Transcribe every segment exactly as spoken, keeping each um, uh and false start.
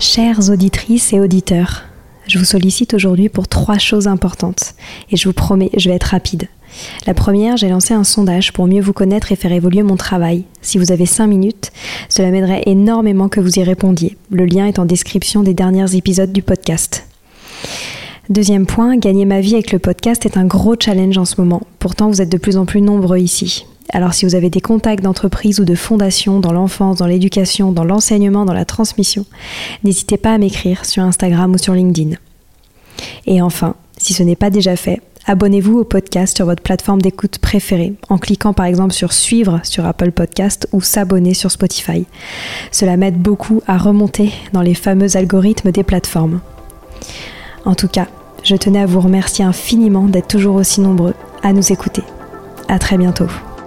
Chères auditrices et auditeurs, je vous sollicite aujourd'hui pour trois choses importantes et je vous promets, je vais être rapide. La première, j'ai lancé un sondage pour mieux vous connaître et faire évoluer mon travail. Si vous avez cinq minutes, cela m'aiderait énormément que vous y répondiez. Le lien est en description des derniers épisodes du podcast. Deuxième point, gagner ma vie avec le podcast est un gros challenge en ce moment. Pourtant, vous êtes de plus en plus nombreux ici. Alors si vous avez des contacts d'entreprise ou de fondations dans l'enfance, dans l'éducation, dans l'enseignement, dans la transmission, n'hésitez pas à m'écrire sur Instagram ou sur LinkedIn. Et enfin, si ce n'est pas déjà fait, abonnez-vous au podcast sur votre plateforme d'écoute préférée en cliquant par exemple sur suivre sur Apple Podcast ou s'abonner sur Spotify. Cela m'aide beaucoup à remonter dans les fameux algorithmes des plateformes. En tout cas, je tenais à vous remercier infiniment d'être toujours aussi nombreux à nous écouter. À très bientôt.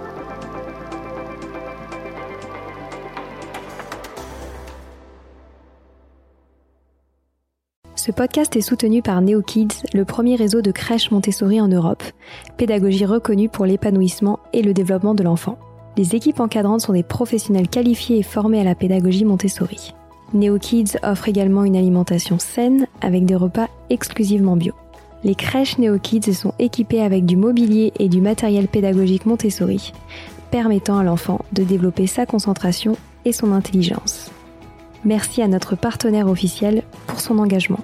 Ce podcast est soutenu par NeoKids, le premier réseau de crèches Montessori en Europe, pédagogie reconnue pour l'épanouissement et le développement de l'enfant. Les équipes encadrantes sont des professionnels qualifiés et formés à la pédagogie Montessori. NeoKids offre également une alimentation saine avec des repas exclusivement bio. Les crèches NeoKids sont équipées avec du mobilier et du matériel pédagogique Montessori, permettant à l'enfant de développer sa concentration et son intelligence. Merci à notre partenaire officiel pour son engagement.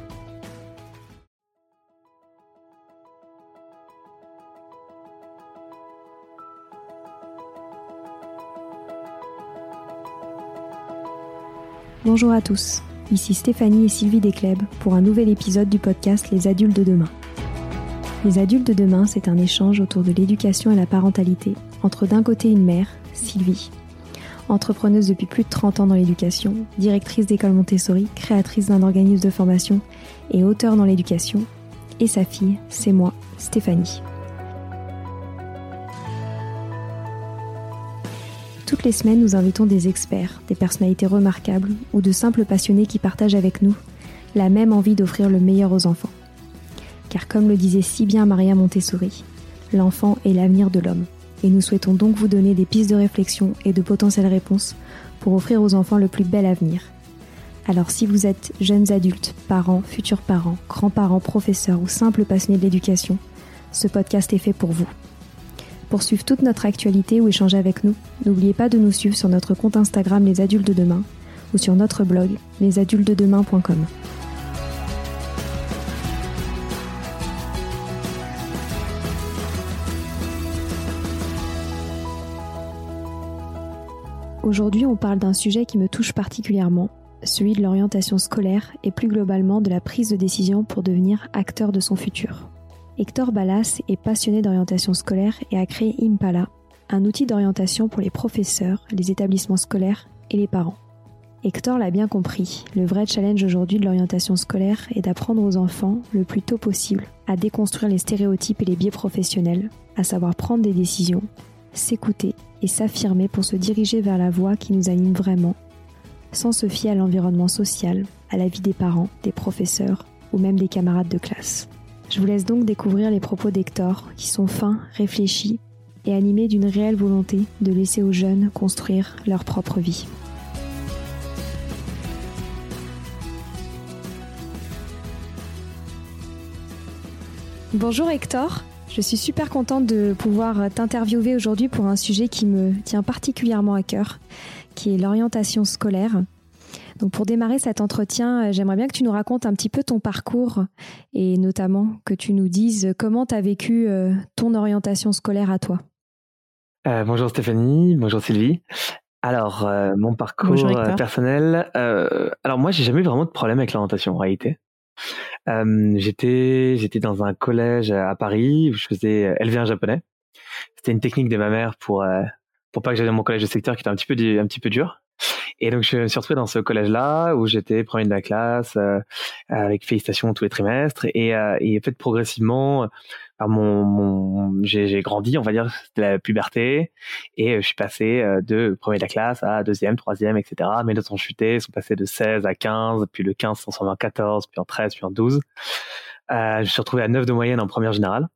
Bonjour à tous, ici Stéphanie et Sylvie Descleb pour un nouvel épisode du podcast Les Adultes de demain. Les Adultes de demain, c'est un échange autour de l'éducation et la parentalité entre d'un côté une mère, Sylvie, entrepreneuse depuis plus de trente ans dans l'éducation, directrice d'école Montessori, créatrice d'un organisme de formation et auteure dans l'éducation, et sa fille, c'est moi, Stéphanie. Toutes les semaines, nous invitons des experts, des personnalités remarquables ou de simples passionnés qui partagent avec nous la même envie d'offrir le meilleur aux enfants. Car comme le disait si bien Maria Montessori, l'enfant est l'avenir de l'homme. Et nous souhaitons donc vous donner des pistes de réflexion et de potentielles réponses pour offrir aux enfants le plus bel avenir. Alors si vous êtes jeunes adultes, parents, futurs parents, grands-parents, professeurs ou simples passionnés de l'éducation, ce podcast est fait pour vous. Pour suivre toute notre actualité ou échanger avec nous, n'oubliez pas de nous suivre sur notre compte Instagram Les Adultes de Demain ou sur notre blog les adultes de demain point com. Aujourd'hui, on parle d'un sujet qui me touche particulièrement, celui de l'orientation scolaire et plus globalement de la prise de décision pour devenir acteur de son futur. Hector Balas est passionné d'orientation scolaire et a créé Impala, un outil d'orientation pour les professeurs, les établissements scolaires et les parents. Hector l'a bien compris, le vrai challenge aujourd'hui de l'orientation scolaire est d'apprendre aux enfants, le plus tôt possible, à déconstruire les stéréotypes et les biais professionnels, à savoir prendre des décisions, s'écouter et s'affirmer pour se diriger vers la voie qui nous anime vraiment, sans se fier à l'environnement social, à la vie des parents, des professeurs ou même des camarades de classe. Je vous laisse donc découvrir les propos d'Hector, qui sont fins, réfléchis et animés d'une réelle volonté de laisser aux jeunes construire leur propre vie. Bonjour Hector, je suis super contente de pouvoir t'interviewer aujourd'hui pour un sujet qui me tient particulièrement à cœur, qui est l'orientation scolaire. Donc pour démarrer cet entretien, j'aimerais bien que tu nous racontes un petit peu ton parcours et notamment que tu nous dises comment tu as vécu ton orientation scolaire à toi. Euh, bonjour Stéphanie, bonjour Sylvie. Alors, euh, mon parcours euh, personnel, euh, alors moi j'ai jamais eu vraiment de problème avec l'orientation en réalité. Euh, j'étais, j'étais dans un collège à Paris où je faisais élever un japonais. C'était une technique de ma mère pour, euh, pour pas que j'aille dans mon collège de secteur qui était un petit peu, un petit peu dur. Et donc, je me suis retrouvé dans ce collège-là où j'étais premier de la classe, euh, avec félicitations tous les trimestres. Et, euh, et en fait, progressivement, euh, mon, mon, j'ai, j'ai grandi, on va dire, c'était la puberté. Et euh, je suis passé euh, de premier de la classe à deuxième, troisième, et cetera. Mes notes ont chuté, sont passées de seize à quinze, puis le quinze s'est transformé en quatorze, puis en treize, puis en douze. Euh, je me suis retrouvé à neuf de moyenne en première générale.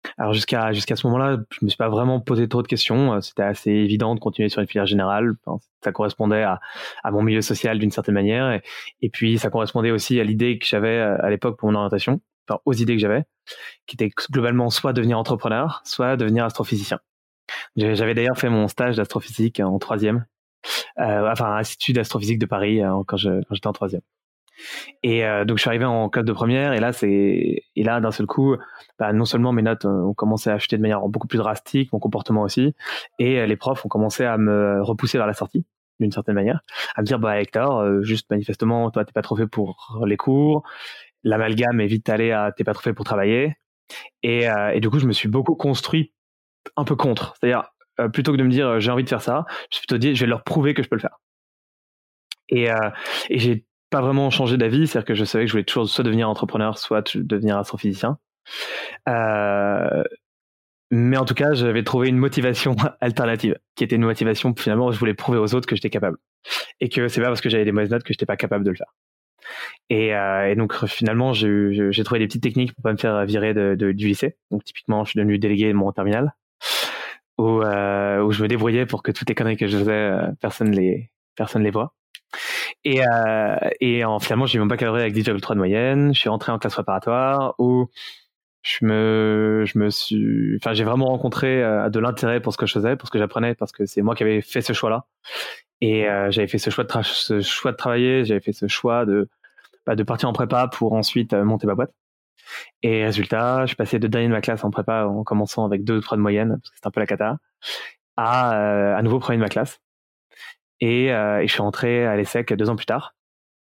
Alors jusqu'à jusqu'à ce moment-là, je me suis pas vraiment posé trop de questions. C'était assez évident de continuer sur une filière générale. Enfin, ça correspondait à, à mon milieu social d'une certaine manière, et, et puis ça correspondait aussi à l'idée que j'avais à l'époque pour mon orientation, enfin aux idées que j'avais, qui étaient globalement soit devenir entrepreneur, soit devenir astrophysicien. J'avais d'ailleurs fait mon stage d'astrophysique en troisième, euh, enfin à l'Institut d'astrophysique de Paris quand, je, quand j'étais en troisième. Et euh, donc je suis arrivé en classe de première, et là c'est et là d'un seul coup, bah, non seulement mes notes ont commencé à chuter de manière beaucoup plus drastique, mon comportement aussi, et les profs ont commencé à me repousser vers la sortie d'une certaine manière, à me dire bah Hector, euh, juste manifestement toi t'es pas trop fait pour les cours, l'amalgame est vite allé à t'es pas trop fait pour travailler, et, euh, et du coup je me suis beaucoup construit un peu contre, c'est-à-dire euh, plutôt que de me dire j'ai envie de faire ça, je me suis plutôt dit je vais leur prouver que je peux le faire. Et, euh, et j'ai pas vraiment changé d'avis, c'est-à-dire que je savais que je voulais toujours soit devenir entrepreneur, soit devenir astrophysicien. Euh, mais en tout cas, j'avais trouvé une motivation alternative, qui était une motivation finalement où je voulais prouver aux autres que j'étais capable, et que c'est pas parce que j'avais des mauvaises notes que j'étais pas capable de le faire. Et, euh, et donc finalement, j'ai, j'ai trouvé des petites techniques pour pas me faire virer de, de, du lycée. Donc typiquement, je suis devenu délégué de mon terminal, où, euh, où je me débrouillais pour que toutes les conneries que je faisais, personne les personne les voit. Et, euh, et en, finalement, j'ai eu mon baccalauréat avec dix virgule trois de moyenne. Je suis rentré en classe préparatoire où je me, je me suis, enfin, j'ai vraiment rencontré euh, de l'intérêt pour ce que je faisais, pour ce que j'apprenais, parce que c'est moi qui avais fait ce choix-là. Et euh, j'avais fait ce choix de, tra- ce choix de travailler, j'avais fait ce choix de, bah, de partir en prépa pour ensuite euh, monter ma boîte. Et résultat, je suis passé de dernier de ma classe en prépa en commençant avec deux ou trois de moyenne, parce que c'était un peu la cata, à euh, à nouveau premier de ma classe. Et, euh, et je suis rentré à l'ESSEC deux ans plus tard,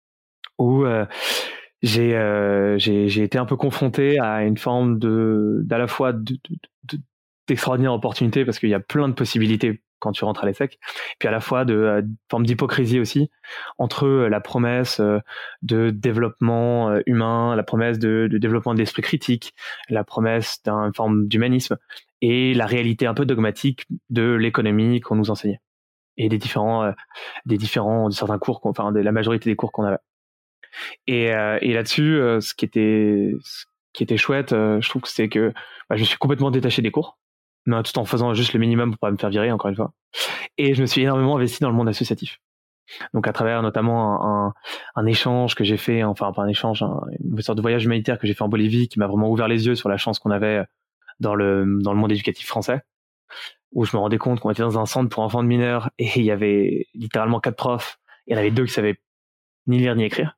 où euh, j'ai, euh, j'ai j'ai été un peu confronté à une forme de d'à la fois de, de, de, d'extraordinaire opportunité, parce qu'il y a plein de possibilités quand tu rentres à l'ESSEC, puis à la fois de euh, forme d'hypocrisie aussi, entre la promesse euh, de développement euh, humain, la promesse de, de développement de l'esprit critique, la promesse d'une forme d'humanisme, et la réalité un peu dogmatique de l'économie qu'on nous enseignait, et des différents euh, des différents certains cours, enfin de la majorité des cours qu'on avait. Et, euh, et là-dessus, euh, ce qui était ce qui était chouette, euh, je trouve que c'est que bah, je me suis complètement détaché des cours, mais tout en faisant juste le minimum pour pas me faire virer, encore une fois. Et je me suis énormément investi dans le monde associatif. Donc à travers notamment un, un, un échange que j'ai fait, enfin pas un échange, un, une sorte de voyage humanitaire que j'ai fait en Bolivie, qui m'a vraiment ouvert les yeux sur la chance qu'on avait dans le dans le monde éducatif français, où je me rendais compte qu'on était dans un centre pour enfants de mineurs, et il y avait littéralement quatre profs, et il y en avait deux qui savaient ni lire ni écrire.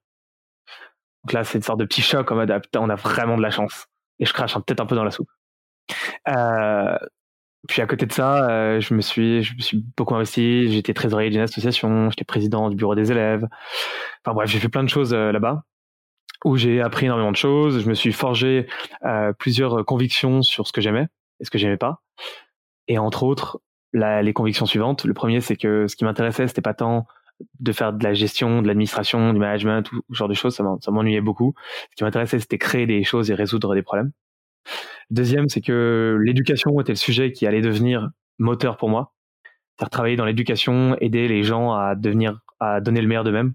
Donc là, c'est une sorte de petit choc en mode, ah, putain, on a vraiment de la chance. Et je crache peut-être un peu dans la soupe. Euh, puis à côté de ça, euh, je me suis, je me suis beaucoup investi. J'étais trésorier d'une association, j'étais président du bureau des élèves. Enfin bref, j'ai fait plein de choses euh, là-bas, où j'ai appris énormément de choses. Je me suis forgé euh, plusieurs convictions sur ce que j'aimais et ce que j'aimais pas. Et entre autres, la, les convictions suivantes. Le premier, c'est que ce qui m'intéressait, c'était pas tant de faire de la gestion, de l'administration, du management, tout ce genre de choses, ça m'ennuyait beaucoup. Ce qui m'intéressait, c'était créer des choses et résoudre des problèmes. Deuxième, c'est que l'éducation était le sujet qui allait devenir moteur pour moi. C'est-à-dire travailler dans l'éducation, aider les gens à devenir, à donner le meilleur d'eux-mêmes.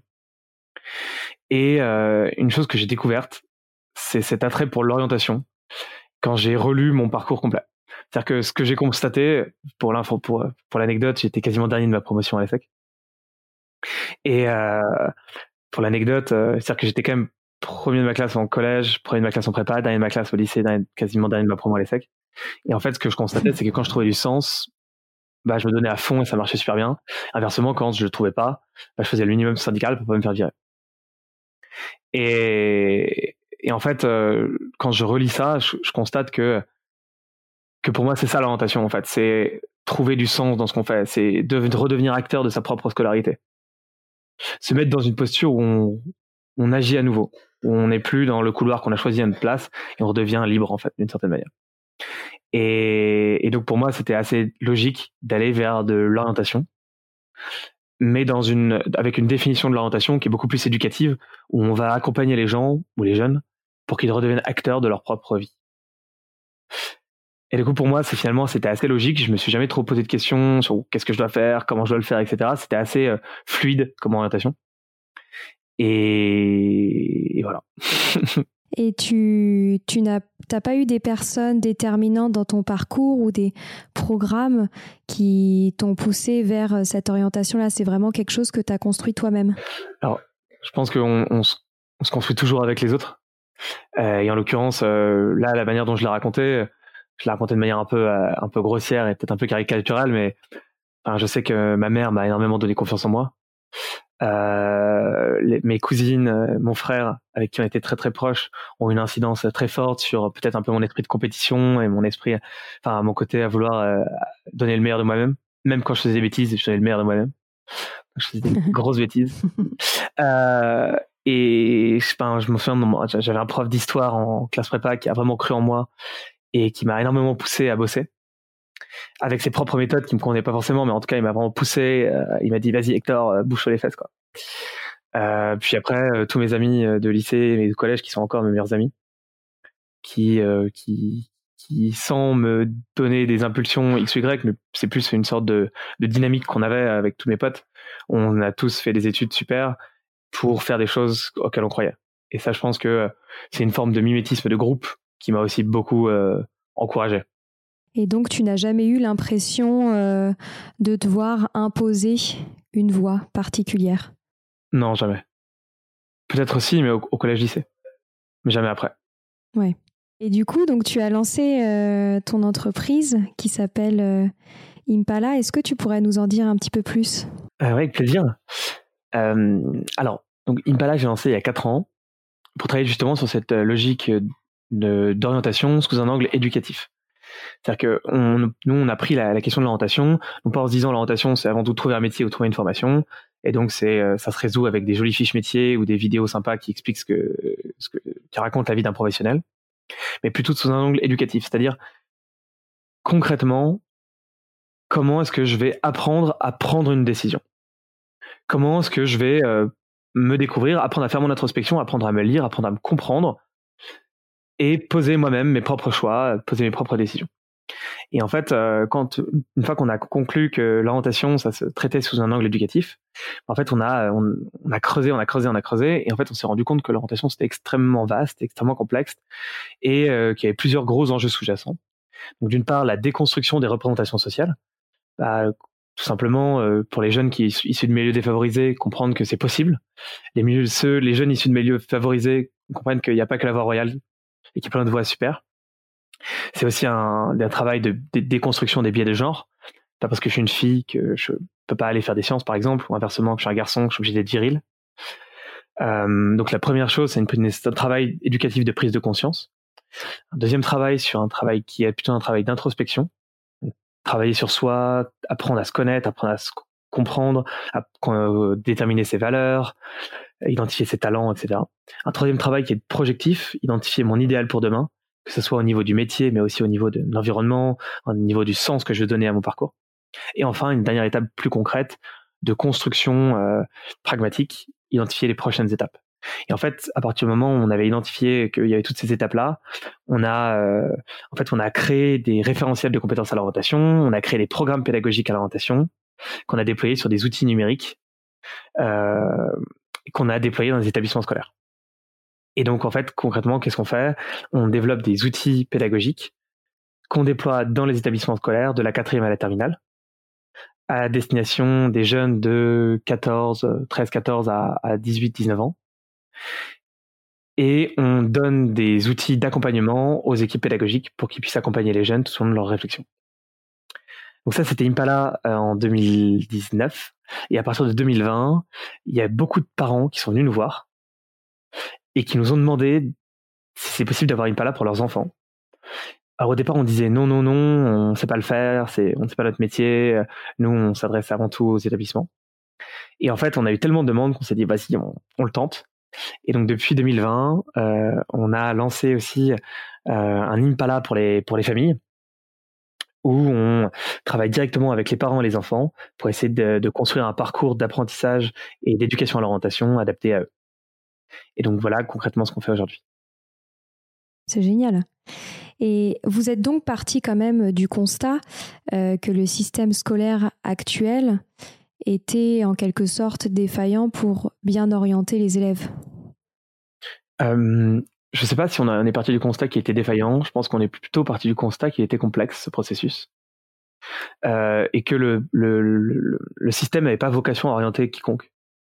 Et euh, une chose que j'ai découverte, c'est cet attrait pour l'orientation quand j'ai relu mon parcours complet. C'est-à-dire que ce que j'ai constaté, pour l'info, pour, pour l'anecdote, j'étais quasiment dernier de ma promotion à l'ESSEC. Et euh, pour l'anecdote, euh, c'est-à-dire que j'étais quand même premier de ma classe en collège, premier de ma classe en prépa, dernier de ma classe au lycée, dernier, quasiment dernier de ma promo à l'ESSEC. Et en fait, ce que je constatais, c'est que quand je trouvais du sens, bah, je me donnais à fond et ça marchait super bien. Inversement, quand je le trouvais pas, bah, je faisais le minimum syndical pour pas me faire virer. Et, et en fait, euh, quand je relis ça, je, je constate que que pour moi, c'est ça l'orientation, en fait. C'est trouver du sens dans ce qu'on fait. C'est de, de redevenir acteur de sa propre scolarité. Se mettre dans une posture où on, on agit à nouveau, où on n'est plus dans le couloir qu'on a choisi à notre place, et on redevient libre, en fait, d'une certaine manière. Et, et donc, pour moi, c'était assez logique d'aller vers de l'orientation, mais dans une, avec une définition de l'orientation qui est beaucoup plus éducative, où on va accompagner les gens, ou les jeunes, pour qu'ils redeviennent acteurs de leur propre vie. Et du coup, pour moi, c'est finalement, c'était assez logique. Je me suis jamais trop posé de questions sur qu'est-ce que je dois faire, comment je dois le faire, et cetera. C'était assez euh, fluide comme orientation. Et, et voilà. Et tu, tu n'as, t'as pas eu des personnes déterminantes dans ton parcours ou des programmes qui t'ont poussé vers cette orientation-là? C'est vraiment quelque chose que t'as construit toi-même? Alors, je pense qu'on on se, on se construit toujours avec les autres. Euh, et en l'occurrence, euh, là, la manière dont je l'ai raconté, je l'ai raconté de manière un peu, euh, un peu grossière et peut-être un peu caricaturale, mais enfin, je sais que ma mère m'a énormément donné confiance en moi. Euh, les, mes cousines, euh, mon frère, avec qui on était très très proches, ont une incidence très forte sur peut-être un peu mon esprit de compétition et mon esprit, enfin mon côté à vouloir euh, donner le meilleur de moi-même. Même quand je faisais des bêtises, je donnais le meilleur de moi-même. Je faisais des grosses bêtises. Euh, et je, ben, je me souviens, j'avais un prof d'histoire en classe prépa qui a vraiment cru en moi et qui m'a énormément poussé à bosser avec ses propres méthodes qui me convenaient pas forcément, mais en tout cas il m'a vraiment poussé. Euh, il m'a dit vas-y Hector, euh, bouge sur les fesses quoi. Euh, puis après euh, tous mes amis de lycée et de collège qui sont encore mes meilleurs amis, qui euh, qui qui sans me donner des impulsions X ou Y, mais c'est plus une sorte de, de dynamique qu'on avait avec tous mes potes. On a tous fait des études super pour faire des choses auxquelles on croyait. Et ça, je pense que c'est une forme de mimétisme de groupe qui m'a aussi beaucoup euh, encouragé. Et donc, tu n'as jamais eu l'impression euh, de devoir imposer une voie particulière? Non, jamais. Peut-être aussi, mais au, au collège-lycée. Mais jamais après. Ouais. Et du coup, donc, tu as lancé euh, ton entreprise qui s'appelle euh, Impala. Est-ce que tu pourrais nous en dire un petit peu plus? euh, Oui, avec plaisir. Euh, alors, donc Impala, j'ai lancé il y a quatre ans pour travailler justement sur cette logique de, d'orientation sous un angle éducatif. C'est-à-dire que on, nous, on a pris la, la question de l'orientation, non pas en se disant l'orientation, c'est avant tout trouver un métier ou trouver une formation, et donc c'est, ça se résout avec des jolies fiches métiers ou des vidéos sympas qui expliquent ce que, ce que, qui racontent la vie d'un professionnel, mais plutôt sous un angle éducatif, c'est-à-dire concrètement, comment est-ce que je vais apprendre à prendre une décision? Comment est-ce que je vais euh, me découvrir, apprendre à faire mon introspection, apprendre à me lire, apprendre à me comprendre, et poser moi-même mes propres choix, poser mes propres décisions. Et en fait, euh, quand une fois qu'on a conclu que l'orientation, ça se traitait sous un angle éducatif, en fait, on a on, on a creusé, on a creusé, on a creusé, et en fait, on s'est rendu compte que l'orientation c'était extrêmement vaste, extrêmement complexe, et euh, qu'il y avait plusieurs gros enjeux sous-jacents. Donc, d'une part, la déconstruction des représentations sociales, bah, tout simplement euh, pour les jeunes qui issus de milieux défavorisés, comprendre que c'est possible. Les milieux, ceux, les jeunes issus de milieux favorisés comprennent qu'il n'y a pas que la voie royale et qu'il y a plein de voies super. C'est aussi un, un travail de, de déconstruction des biais de genre. Pas parce que je suis une fille que je peux pas aller faire des sciences, par exemple, ou inversement, que je suis un garçon, que je suis obligé d'être viril. Euh, donc la première chose, c'est une, un travail éducatif de prise de conscience. Un deuxième travail sur un travail qui est plutôt un travail d'introspection. Donc, travailler sur soi, apprendre à se connaître, apprendre à se comprendre, à euh, déterminer ses valeurs, identifier ses talents, et cetera. Un troisième travail qui est projectif, identifier mon idéal pour demain, que ce soit au niveau du métier, mais aussi au niveau de l'environnement, au niveau du sens que je veux donner à mon parcours. Et enfin, une dernière étape plus concrète de construction euh, pragmatique, identifier les prochaines étapes. Et en fait, à partir du moment où on avait identifié qu'il y avait toutes ces étapes-là, on a, euh, en fait, on a créé des référentiels de compétences à l'orientation, on a créé des programmes pédagogiques à l'orientation, qu'on a déployés sur des outils numériques, euh, qu'on a déployés dans les établissements scolaires. Et donc, en fait, concrètement, qu'est-ce qu'on fait? On développe des outils pédagogiques qu'on déploie dans les établissements scolaires de la quatrième à la terminale, à destination des jeunes de quatorze, treize, quatorze à, à dix-huit, dix-neuf ans. Et on donne des outils d'accompagnement aux équipes pédagogiques pour qu'ils puissent accompagner les jeunes tout au long de leur réflexion. Donc ça, c'était Impala euh, en deux mille dix-neuf. Et à partir de deux mille vingt, il y a beaucoup de parents qui sont venus nous voir et qui nous ont demandé si c'est possible d'avoir Impala pour leurs enfants. Alors au départ, on disait non, non, non, on ne sait pas le faire, c'est, on ne sait pas notre métier, nous, on s'adresse avant tout aux établissements. Et en fait, on a eu tellement de demandes qu'on s'est dit, vas-y, on, on le tente. Et donc depuis deux mille vingt, euh, on a lancé aussi euh, un Impala pour les, pour les familles, où on travaille directement avec les parents et les enfants pour essayer de, de construire un parcours d'apprentissage et d'éducation à l'orientation adapté à eux. Et donc voilà concrètement ce qu'on fait aujourd'hui. C'est génial. Et vous êtes donc parti quand même du constat euh, que le système scolaire actuel était en quelque sorte défaillant pour bien orienter les élèves. Euh, je ne sais pas si on, a, on est parti du constat qu'il était défaillant. Je pense qu'on est plutôt parti du constat qu'il était complexe, ce processus. Euh, et que le, le, le, le système n'avait pas vocation à orienter quiconque.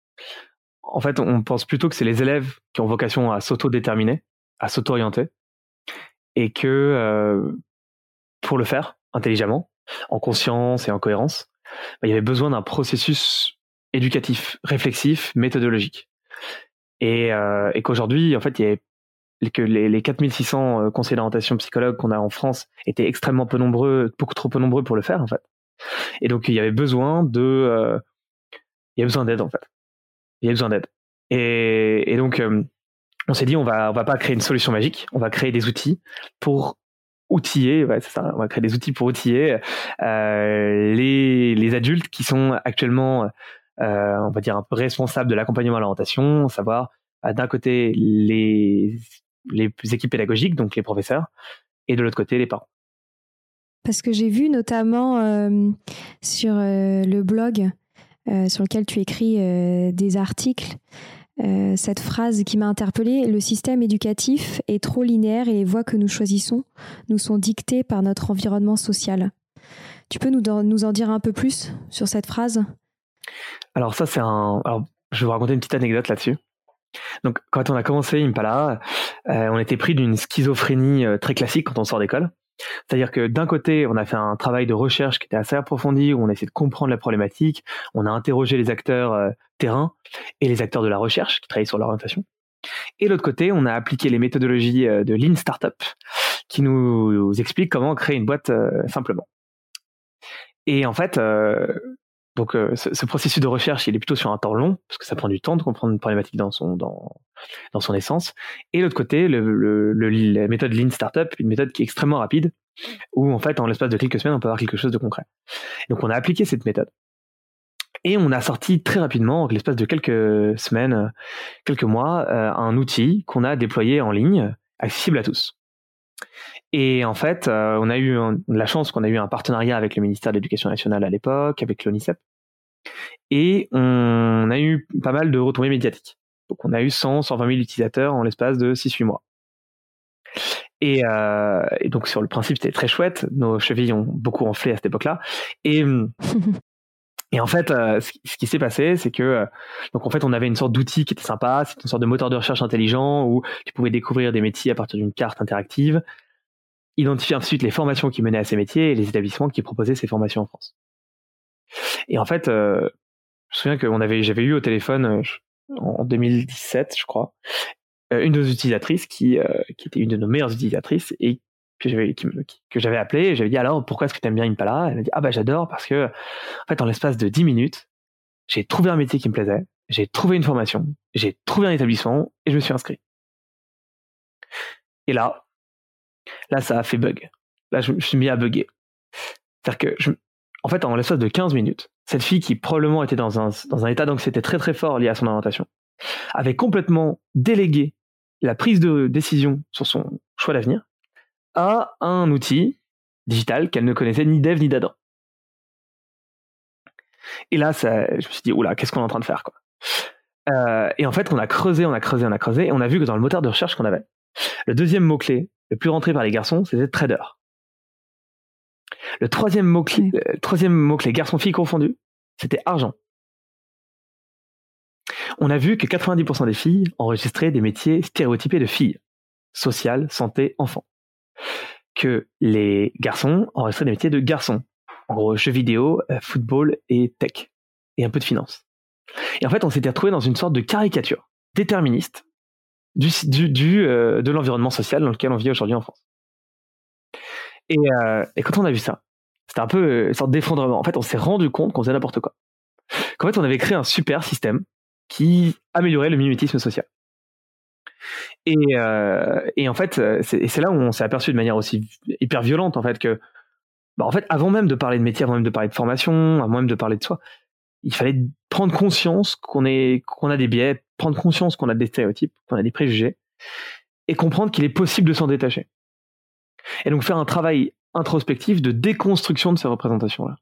En fait, on pense plutôt que c'est les élèves qui ont vocation à s'auto-déterminer, à s'auto-orienter, et que euh, pour le faire intelligemment, en conscience et en cohérence, bah, il y avait besoin d'un processus éducatif, réflexif, méthodologique. Et, euh, et qu'aujourd'hui, en fait, il y avait que les, les quatre mille six cents conseillers d'orientation psychologues qu'on a en France étaient extrêmement peu nombreux, beaucoup trop peu nombreux pour le faire, en fait. Et donc, il y avait besoin de... Euh, il y avait besoin d'aide, en fait. Il y avait besoin d'aide. Et, et donc, euh, on s'est dit, on va, on va pas créer une solution magique, on va créer des outils pour outiller, ouais, c'est ça, on va créer des outils pour outiller euh, les, les adultes qui sont actuellement, euh, on va dire, un peu responsables de l'accompagnement à l'orientation, savoir, euh, d'un côté, les, les équipes pédagogiques, donc les professeurs, et de l'autre côté, les parents. Parce que j'ai vu notamment euh, sur euh, le blog euh, sur lequel tu écris euh, des articles, Euh, cette phrase qui m'a interpellée: le système éducatif est trop linéaire et les voies que nous choisissons nous sont dictées par notre environnement social. Tu peux nous, nous en dire un peu plus sur cette phrase ? Alors ça, c'est un... Alors, je vais vous raconter une petite anecdote là-dessus. Donc, quand on a commencé Impala, euh, on était pris d'une schizophrénie euh, très classique quand on sort d'école. C'est-à-dire que d'un côté, on a fait un travail de recherche qui était assez approfondi, où on a essayé de comprendre la problématique, on a interrogé les acteurs euh, terrain et les acteurs de la recherche qui travaillent sur l'orientation. Et de l'autre côté, on a appliqué les méthodologies euh, de Lean Startup qui nous expliquent comment créer une boîte euh, simplement. Et en fait, euh, donc euh, ce, ce processus de recherche, il est plutôt sur un temps long, parce que ça prend du temps de comprendre une problématique dans son, dans, dans son essence. Et de l'autre côté, le, le, le, la méthode Lean Startup, une méthode qui est extrêmement rapide, où en fait, en l'espace de quelques semaines, on peut avoir quelque chose de concret. Donc on a appliqué cette méthode. Et on a sorti très rapidement, en l'espace de quelques semaines, quelques mois, euh, un outil qu'on a déployé en ligne, accessible à tous. Et en fait, euh, on a eu un, la chance qu'on a eu un partenariat avec le ministère de l'Éducation nationale à l'époque, avec l'ONICEP, et on a eu pas mal de retombées médiatiques. Donc on a eu cent, cent vingt mille utilisateurs en l'espace de six huit mois. Et, euh, et donc sur le principe, c'était très chouette. Nos chevilles ont beaucoup enflé à cette époque-là. Et, et en fait, euh, ce, ce qui s'est passé, c'est que euh, donc en fait, on avait une sorte d'outil qui était sympa. C'était une sorte de moteur de recherche intelligent où tu pouvais découvrir des métiers à partir d'une carte interactive, identifier ensuite les formations qui menaient à ces métiers et les établissements qui proposaient ces formations en France. Et en fait, euh, je me souviens que on avait, j'avais eu au téléphone euh, en deux mille dix-sept, je crois, euh, une de nos utilisatrices qui, euh, qui était une de nos meilleures utilisatrices et que j'avais, qui, que j'avais appelé et j'avais dit: alors pourquoi est-ce que tu aimes bien Impala? Elle m'a dit: ah bah j'adore parce que en fait en l'espace de dix minutes, j'ai trouvé un métier qui me plaisait, j'ai trouvé une formation, j'ai trouvé un établissement et je me suis inscrit. Et là, là ça a fait bug. Là je me suis mis à bugger. C'est-à-dire que je, en fait en l'espace de quinze minutes, cette fille qui probablement était dans un, dans un état d'anxiété très très fort lié à son orientation, avait complètement délégué la prise de décision sur son choix d'avenir à un outil digital qu'elle ne connaissait ni d'Ève ni d'Adam. Et là, ça, je me suis dit, oula, qu'est-ce qu'on est en train de faire, quoi. Euh, et en fait, on a creusé, on a creusé, on a creusé, et on a vu que dans le moteur de recherche qu'on avait, le deuxième mot-clé le plus rentré par les garçons, c'était trader. Le troisième mot-clé, mmh. le troisième mot-clé garçon-fille confondu, c'était argent. On a vu que quatre-vingt-dix pour cent des filles enregistraient des métiers stéréotypés de filles, social, santé, enfant. Que les garçons enregistraient des métiers de garçons. En gros, jeux vidéo, football et tech. Et un peu de finance. Et en fait, on s'était retrouvé dans une sorte de caricature déterministe du, du, du, euh, de l'environnement social dans lequel on vit aujourd'hui en France. Et, euh, et quand on a vu ça, c'était un peu une sorte d'effondrement. En fait, on s'est rendu compte qu'on faisait n'importe quoi. Qu'en fait, on avait créé un super système qui améliorait le mimétisme social. Et, euh, et en fait, c'est, et c'est là où on s'est aperçu de manière aussi hyper violente, en fait, que, bah, en fait, avant même de parler de métier, avant même de parler de formation, avant même de parler de soi, il fallait prendre conscience qu'on est, qu'on a des biais, prendre conscience qu'on a des stéréotypes, qu'on a des préjugés, et comprendre qu'il est possible de s'en détacher. Et donc faire un travail introspectif de déconstruction de ces représentations-là.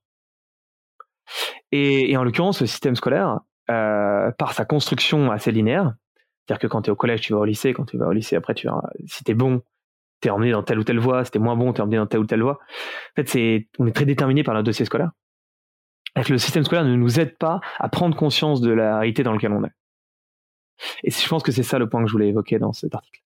Et, et en l'occurrence, le système scolaire, euh, par sa construction assez linéaire, C'est-à-dire que quand tu es au collège, tu vas au lycée. Quand tu vas au lycée, après, tu vas, si tu es bon, tu es emmené dans telle ou telle voie. Si tu es moins bon, tu es emmené dans telle ou telle voie. En fait, c'est, on est très déterminé par notre dossier scolaire. Et le système scolaire ne nous aide pas à prendre conscience de la réalité dans laquelle on est. Et je pense que c'est ça le point que je voulais évoquer dans cet article.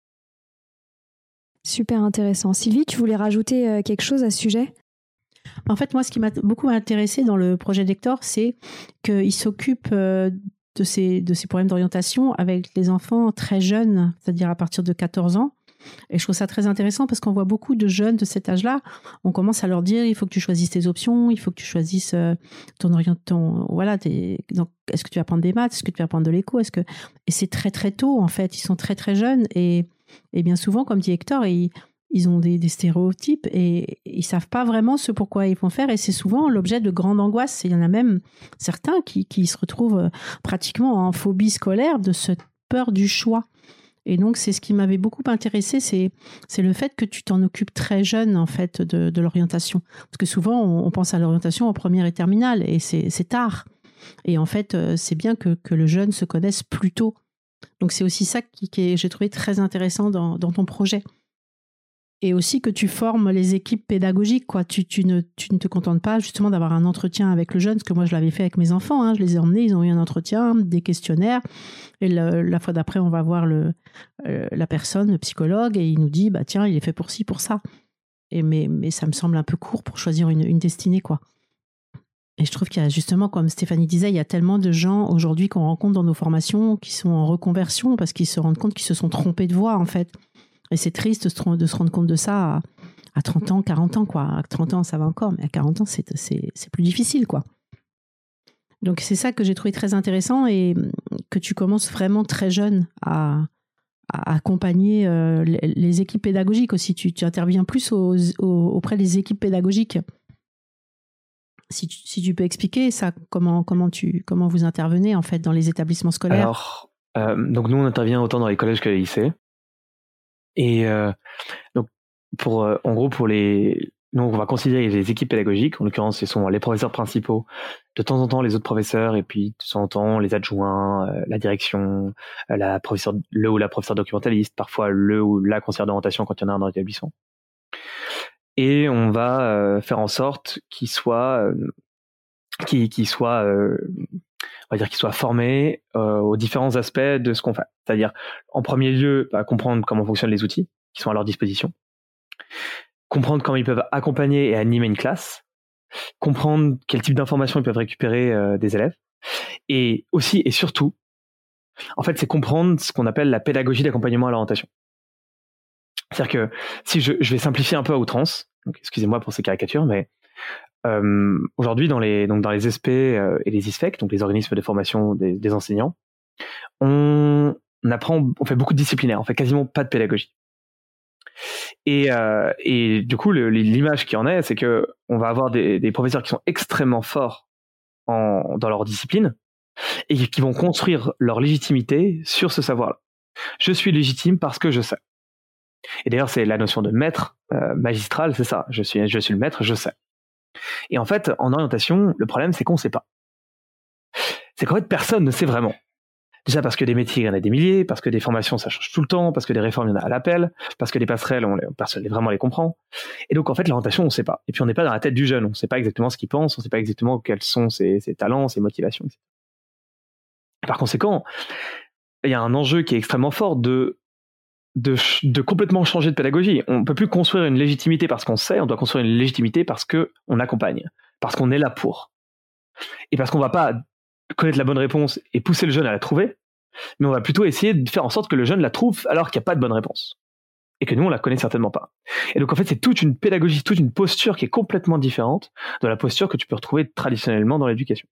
Super intéressant. Sylvie, tu voulais rajouter quelque chose à ce sujet ? En fait, moi, ce qui m'a beaucoup intéressé dans le projet d'Hector, c'est qu'il s'occupe de ces, de ces problèmes d'orientation avec les enfants très jeunes, c'est-à-dire à partir de quatorze ans. Et je trouve ça très intéressant parce qu'on voit beaucoup de jeunes de cet âge-là. On commence à leur dire il faut que tu choisisses tes options, il faut que tu choisisses ton orientation. Voilà, t'es, donc, est-ce que tu vas prendre des maths, est-ce que tu vas prendre de l'éco, est-ce que et c'est très très tôt en fait. Ils sont très très jeunes et et bien souvent, comme dit Hector, ils ils ont des, des stéréotypes et ils savent pas vraiment ce pourquoi ils vont faire et c'est souvent l'objet de grandes angoisses. Il y en a même certains qui qui se retrouvent pratiquement en phobie scolaire de cette peur du choix. Et donc, c'est ce qui m'avait beaucoup intéressé, c'est, c'est le fait que tu t'en occupes très jeune, en fait, de, de l'orientation. Parce que souvent, on, on pense à l'orientation en première et terminale, et c'est, c'est tard. Et en fait, c'est bien que, que le jeune se connaisse plus tôt. Donc, c'est aussi ça qui, qui j'ai trouvé très intéressant dans, dans ton projet. Et aussi que tu formes les équipes pédagogiques, quoi. Tu, tu, ne, tu ne te contentes pas justement d'avoir un entretien avec le jeune, ce que moi je l'avais fait avec mes enfants. Hein. Je les ai emmenés, ils ont eu un entretien, des questionnaires. Et le, la fois d'après, on va voir le, euh, la personne, le psychologue, et il nous dit, bah tiens, il est fait pour ci, pour ça. Et mais, mais ça me semble un peu court pour choisir une, une destinée, quoi. Et je trouve qu'il y a justement, comme Stéphanie disait, il y a tellement de gens aujourd'hui qu'on rencontre dans nos formations qui sont en reconversion parce qu'ils se rendent compte qu'ils se sont trompés de voie, en fait. Et c'est triste de se rendre compte de ça à, à trente ans, quarante ans, quoi. À trente ans, ça va encore, mais à quarante ans, c'est, c'est, c'est plus difficile, quoi. Donc, c'est ça que j'ai trouvé très intéressant et que tu commences vraiment très jeune à, à accompagner euh, les, les équipes pédagogiques aussi. Tu, tu interviens plus aux, aux, auprès des équipes pédagogiques. Si tu, si tu peux expliquer ça, comment, comment, tu, comment vous intervenez, en fait, dans les établissements scolaires. Alors, euh, donc nous, on intervient autant dans les collèges que les lycées. Et euh, donc, pour, euh, en gros, pour les, nous, on va considérer les équipes pédagogiques. En l'occurrence, ce sont les professeurs principaux, de temps en temps les autres professeurs, et puis de temps en temps les adjoints, euh, la direction, euh, la professeure, le ou la professeure documentaliste, parfois le ou la conseillère d'orientation quand il y en a un dans l'établissement. Et on va euh, faire en sorte qu'ils soient, euh, qu'ils, qu'ils soient, euh, on va dire qu'ils soient formés euh, aux différents aspects de ce qu'on fait. C'est-à-dire, en premier lieu, bah, comprendre comment fonctionnent les outils qui sont à leur disposition, comprendre comment ils peuvent accompagner et animer une classe, comprendre quel type d'informations ils peuvent récupérer euh, des élèves, et aussi et surtout, en fait, c'est comprendre ce qu'on appelle la pédagogie d'accompagnement à l'orientation. C'est-à-dire que si je, je vais simplifier un peu à outrance, donc excusez-moi pour ces caricatures, mais euh, aujourd'hui dans les donc dans les S P euh, et les I S F E C, donc les organismes de formation des, des enseignants, on, on apprend, on fait beaucoup de disciplinaire, on fait quasiment pas de pédagogie. Et, euh, et du coup, le, l'image qui en est, c'est que on va avoir des, des professeurs qui sont extrêmement forts en, dans leur discipline et qui vont construire leur légitimité sur ce savoir-là. Je suis légitime parce que je sais. Et d'ailleurs, c'est la notion de maître euh, magistral, c'est ça. Je suis, je suis le maître, je sais. Et en fait, en orientation, le problème, c'est qu'on ne sait pas. C'est qu'en fait, personne ne sait vraiment. Déjà parce que des métiers, il y en a des milliers, parce que des formations, ça change tout le temps, parce que des réformes, il y en a à l'appel, parce que des passerelles, on les, personne vraiment les comprend. Et donc, en fait, l'orientation, on ne sait pas. Et puis, on n'est pas dans la tête du jeune. On ne sait pas exactement ce qu'il pense, on ne sait pas exactement quels sont ses, ses talents, ses motivations, et cetera. Par conséquent, il y a un enjeu qui est extrêmement fort de, de, de complètement changer de pédagogie. On ne peut plus construire une légitimité parce qu'on sait, on doit construire une légitimité parce qu'on accompagne, parce qu'on est là pour. Et parce qu'on ne va pas connaître la bonne réponse et pousser le jeune à la trouver, mais on va plutôt essayer de faire en sorte que le jeune la trouve alors qu'il n'y a pas de bonne réponse. Et que nous, on la connaît certainement pas. Et donc, en fait, c'est toute une pédagogie, toute une posture qui est complètement différente de la posture que tu peux retrouver traditionnellement dans l'éducation.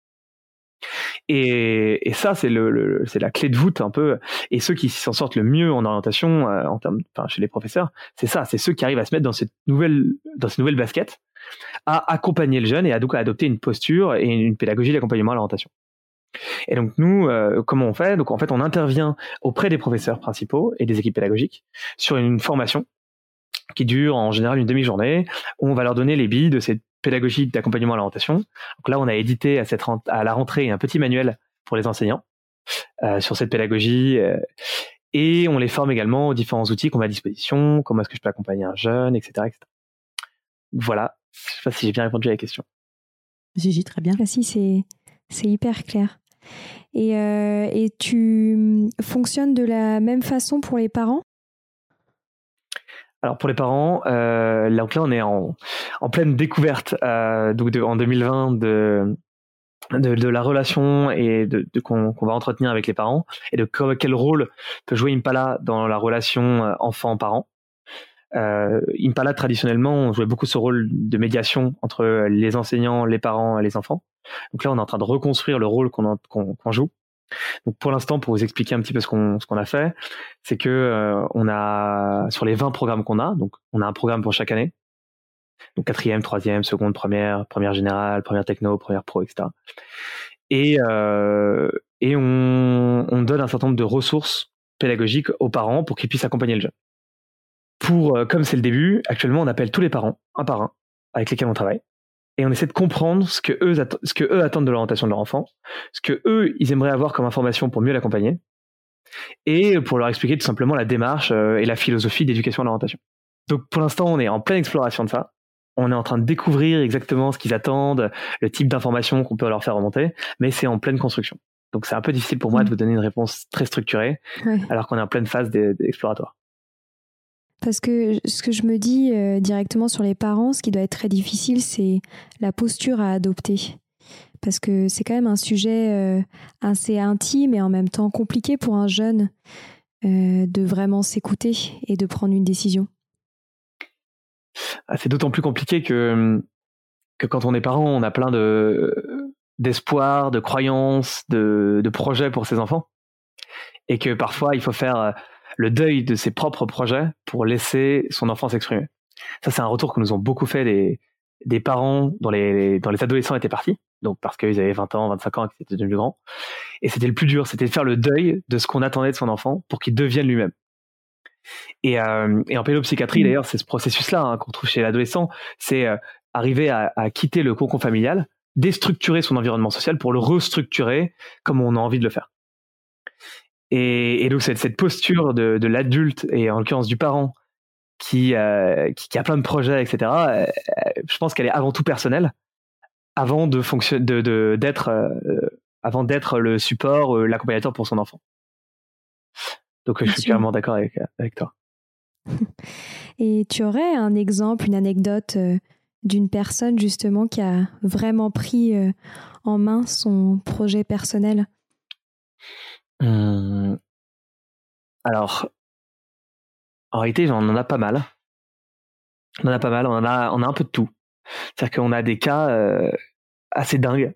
Et, et ça, c'est, le, le, c'est la clé de voûte un peu. Et ceux qui s'en sortent le mieux en orientation, euh, en termes, enfin, chez les professeurs, c'est ça, c'est ceux qui arrivent à se mettre dans cette nouvelle, dans cette nouvelle basket, à accompagner le jeune et à donc à adopter une posture et une pédagogie d'accompagnement à l'orientation. Et donc nous, euh, comment on fait ? Donc en fait, on intervient auprès des professeurs principaux et des équipes pédagogiques sur une formation qui dure en général une demi-journée, où on va leur donner les billes de cette pédagogie d'accompagnement à l'orientation. Donc là, on a édité à, cette rent- à la rentrée un petit manuel pour les enseignants, euh, sur cette pédagogie. Euh, et on les forme également aux différents outils qu'on met à disposition, comment est-ce que je peux accompagner un jeune, et cetera, et cetera. Voilà, je sais pas si j'ai bien répondu à la question. Gigi, très bien. Ah si, c'est, c'est hyper clair. Et, euh, et tu fonctionnes de la même façon pour les parents ? Alors pour les parents, euh, là, donc là on est en, en pleine découverte euh, donc de, en deux mille vingt de, de, de la relation et de, de qu'on, qu'on va entretenir avec les parents et de quel rôle peut jouer Impala dans la relation enfant-parent. Euh, Impala traditionnellement on jouait beaucoup ce rôle de médiation entre les enseignants, les parents et les enfants. Donc là on est en train de reconstruire le rôle qu'on, en, qu'on, qu'on joue. Donc pour l'instant, pour vous expliquer un petit peu ce qu'on ce qu'on a fait, c'est que euh, on a sur les vingt programmes qu'on a, donc on a un programme pour chaque année, donc quatrième, troisième, seconde, première, première générale, première techno, première pro, et cetera. Et euh, et on on donne un certain nombre de ressources pédagogiques aux parents pour qu'ils puissent accompagner le jeune. Pour euh, comme c'est le début, actuellement on appelle tous les parents un par un avec lesquels on travaille. Et on essaie de comprendre ce que eux, att- ce que eux attendent de l'orientation de leur enfant, ce que eux, ils aimeraient avoir comme information pour mieux l'accompagner, et pour leur expliquer tout simplement la démarche euh, et la philosophie d'éducation à l'orientation. Donc pour l'instant, on est en pleine exploration de ça. On est en train de découvrir exactement ce qu'ils attendent, le type d'information qu'on peut leur faire remonter, mais c'est en pleine construction. Donc c'est un peu difficile pour moi mmh. de vous donner une réponse très structurée, ouais. alors qu'on est en pleine phase d'exploratoire. Parce que ce que je me dis euh, directement sur les parents, ce qui doit être très difficile, c'est la posture à adopter. Parce que c'est quand même un sujet euh, assez intime et en même temps compliqué pour un jeune euh, de vraiment s'écouter et de prendre une décision. Ah, c'est d'autant plus compliqué que, que quand on est parent, on a plein de, d'espoir, de croyances, de, de projets pour ses enfants. Et que parfois, il faut faire le deuil de ses propres projets pour laisser son enfant s'exprimer. Ça, c'est un retour que nous ont beaucoup fait des, des parents dont les, dont les adolescents étaient partis, donc parce qu'ils avaient vingt ans, vingt-cinq ans et qu'ils étaient devenus grands. Et c'était le plus dur, c'était de faire le deuil de ce qu'on attendait de son enfant pour qu'il devienne lui-même. Et, euh, et en pédopsychiatrie, mmh. d'ailleurs, c'est ce processus-là hein, qu'on trouve chez l'adolescent, c'est euh, arriver à, à quitter le cocon familial, déstructurer son environnement social pour le restructurer comme on a envie de le faire. Et, et donc cette, cette posture de, de l'adulte et en l'occurrence du parent qui, euh, qui, qui a plein de projets, et cetera. Euh, je pense qu'elle est avant tout personnelle, avant de fonction, de, de d'être, euh, avant d'être le support, euh, l'accompagnateur pour son enfant. Donc Bien je suis sûr. Clairement d'accord avec avec toi. Et tu aurais un exemple, une anecdote euh, d'une personne justement qui a vraiment pris euh, en main son projet personnel? Hum, alors, en réalité, on en a pas mal. On en a pas mal, on en a, on a un peu de tout. C'est-à-dire qu'on a des cas euh, assez dingues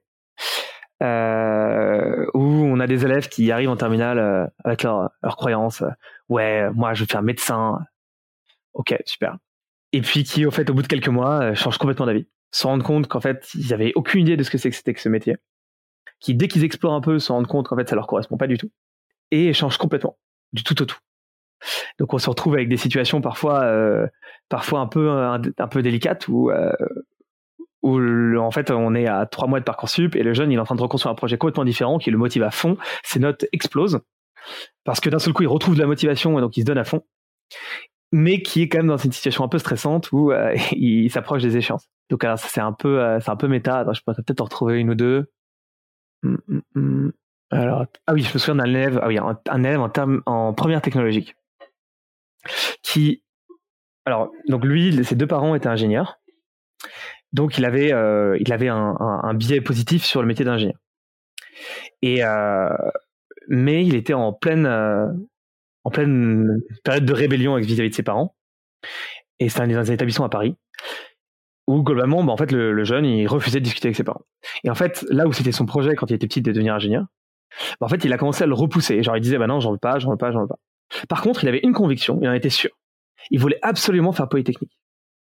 euh, où on a des élèves qui arrivent en terminale euh, avec leurs leur croyances. Euh, ouais, moi, je veux faire médecin. Ok, super. Et puis qui, au fait, au bout de quelques mois, euh, changent complètement d'avis. Se rendent compte qu'en fait, ils n'avaient aucune idée de ce que c'est que c'était que ce métier. Qui, dès qu'ils explorent un peu, se rendent compte qu'en fait, ça leur correspond pas du tout. Et changent complètement, du tout au tout. Donc on se retrouve avec des situations parfois, euh, parfois un peu, un, un peu délicates où, euh, où le, en fait on est à trois mois de Parcoursup et le jeune il est en train de reconstruire un projet complètement différent qui le motive à fond. Ses notes explosent parce que d'un seul coup il retrouve de la motivation et donc il se donne à fond, mais qui est quand même dans une situation un peu stressante où euh, il s'approche des échéances. Donc alors, ça, c'est un peu, euh, c'est un peu méta. Alors, je pourrais peut-être en retrouver une ou deux. Hum, hum, hum. Alors, ah oui, je me souviens d'un élève, ah oui, un, un élève en, terme, en première technologique, qui, alors, donc lui, ses deux parents étaient ingénieurs, donc il avait, euh, il avait un, un, un biais positif sur le métier d'ingénieur. Et euh, mais il était en pleine, euh, en pleine période de rébellion vis-à-vis de ses parents, et c'était dans un établissement à Paris, où globalement, bah, en fait, le, le jeune, il refusait de discuter avec ses parents. Et en fait, là où c'était son projet quand il était petit de devenir ingénieur, en fait, il a commencé à le repousser. Genre, il disait, bah non, j'en veux pas, j'en veux pas, j'en veux pas. Par contre, il avait une conviction, il en était sûr. Il voulait absolument faire Polytechnique.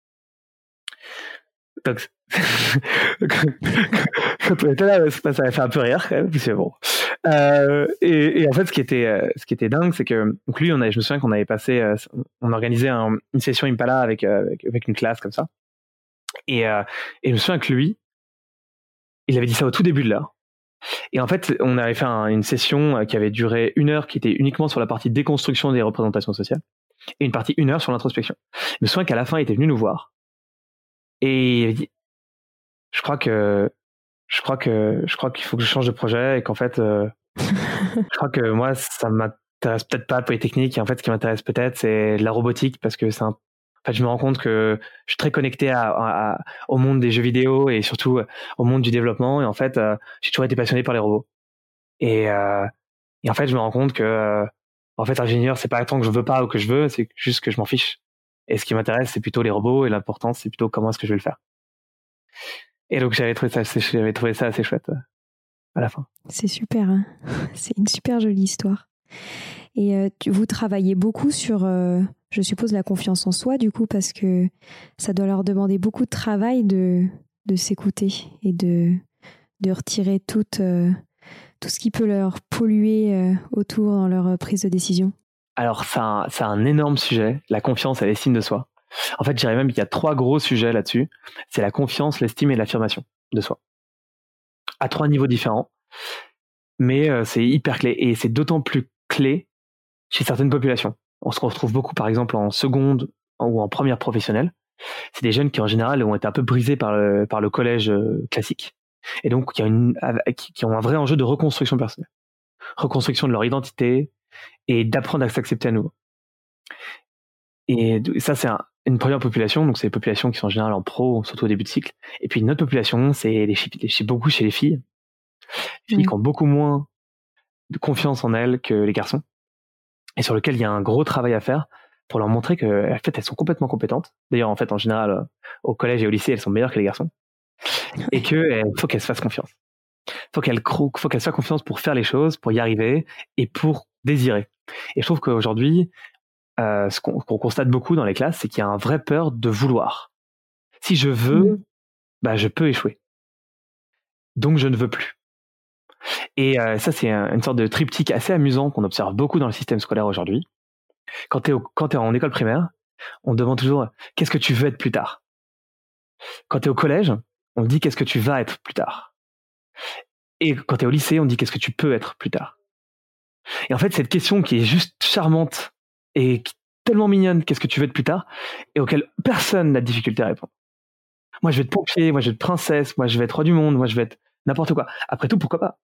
Donc, quand on était là, ça avait fait un peu rire, quand même, puis c'est bon. Euh, et, et en fait, ce qui était, ce qui était dingue, c'est que, donc lui, on avait, je me souviens qu'on avait passé, on organisait un, une session Impala avec, avec, avec une classe comme ça. Et, euh, et je me souviens que lui, il avait dit ça au tout début de l'heure. Et en fait, on avait fait un, une session qui avait duré une heure, qui était uniquement sur la partie déconstruction des représentations sociales, et une partie une heure sur l'introspection. Je me souviens qu'à la fin, il était venu nous voir, et il avait dit, je crois que, je crois que, je crois qu'il faut que je change de projet, et qu'en fait, euh, je crois que moi, ça m'intéresse peut-être pas Polytechnique, et en fait, ce qui m'intéresse peut-être, c'est la robotique, parce que c'est un En fait, je me rends compte que je suis très connecté à, à, à, au monde des jeux vidéo et surtout au monde du développement. Et en fait, euh, j'ai toujours été passionné par les robots. Et, euh, et en fait, je me rends compte que, euh, en fait, ingénieur, c'est pas tant que je veux pas ou que je veux, c'est juste que je m'en fiche. Et ce qui m'intéresse, c'est plutôt les robots, et l'important, c'est plutôt comment est-ce que je vais le faire. Et donc, j'avais trouvé ça assez, j'avais trouvé ça assez chouette euh, à la fin. C'est super, hein. C'est une super jolie histoire. Et euh, tu, vous travaillez beaucoup sur, euh, je suppose, la confiance en soi, du coup, parce que ça doit leur demander beaucoup de travail de, de s'écouter et de, de retirer tout, euh, tout ce qui peut leur polluer euh, autour dans leur prise de décision. Alors, c'est un, c'est un énorme sujet, la confiance et l'estime de soi. En fait, je dirais même qu'il y a trois gros sujets là-dessus. C'est la confiance, l'estime et l'affirmation de soi. À trois niveaux différents. Mais euh, c'est hyper clé. Et c'est d'autant plus clé chez certaines populations. On se retrouve beaucoup, par exemple, en seconde ou en première professionnelle. C'est des jeunes qui, en général, ont été un peu brisés par le, par le collège euh, classique. Et donc, qui ont, une, qui ont un vrai enjeu de reconstruction personnelle. Reconstruction de leur identité et d'apprendre à s'accepter à nouveau. Et ça, c'est un, une première population. Donc, c'est les populations qui sont en général en pro, surtout au début de cycle. Et puis, une autre population, c'est les filles, c'est beaucoup chez les filles. Les filles mmh. qui ont beaucoup moins de confiance en elles que les garçons. Et sur lequel il y a un gros travail à faire pour leur montrer que, en fait, elles sont complètement compétentes. D'ailleurs, en fait, en général, au collège et au lycée, elles sont meilleures que les garçons. Et qu'il faut qu'elles se fassent confiance. Faut qu'elles croient, faut qu'elles se fassent confiance pour faire les choses, pour y arriver et pour désirer. Et je trouve qu'aujourd'hui, euh, ce qu'on, qu'on constate beaucoup dans les classes, c'est qu'il y a un vrai peur de vouloir. Si je veux, mmh. bah, je peux échouer. Donc, je ne veux plus. Et euh, ça, c'est un, une sorte de triptyque assez amusant qu'on observe beaucoup dans le système scolaire aujourd'hui. Quand tu es quand t'es en école primaire, on demande toujours « qu'est-ce que tu veux être plus tard ?» Quand tu es au collège, on dit « qu'est-ce que tu vas être plus tard ?» Et quand tu es au lycée, on dit « qu'est-ce que tu peux être plus tard ?» Et en fait, cette question qui est juste charmante et tellement mignonne « qu'est-ce que tu veux être plus tard ?» et auquel personne n'a de difficulté à répondre. Moi, je vais être pompier, moi, je vais être princesse, moi, je vais être roi du monde, moi, je vais être n'importe quoi. Après tout, pourquoi pas ?